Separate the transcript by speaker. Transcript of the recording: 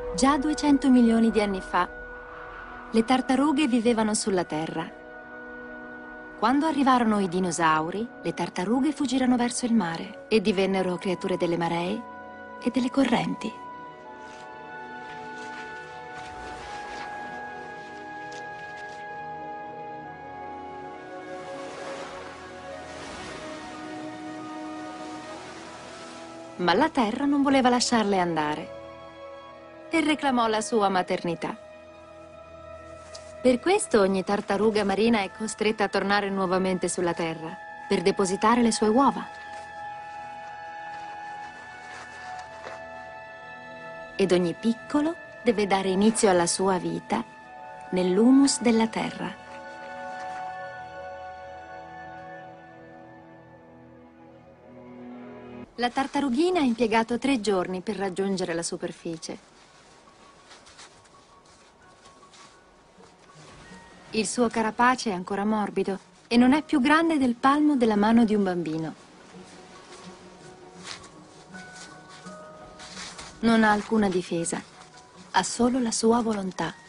Speaker 1: Già 200 milioni di anni fa, le tartarughe vivevano sulla Terra. Quando arrivarono i dinosauri, le tartarughe fuggirono verso il mare e divennero creature delle maree e delle correnti. Ma la Terra non voleva lasciarle andare e reclamò la sua maternità. Per questo ogni tartaruga marina è costretta a tornare nuovamente sulla Terra per depositare le sue uova. Ed ogni piccolo deve dare inizio alla sua vita nell'humus della Terra. La tartarughina ha impiegato 3 giorni per raggiungere la superficie. Il suo carapace è ancora morbido e non è più grande del palmo della mano di un bambino. Non ha alcuna difesa, ha solo la sua volontà.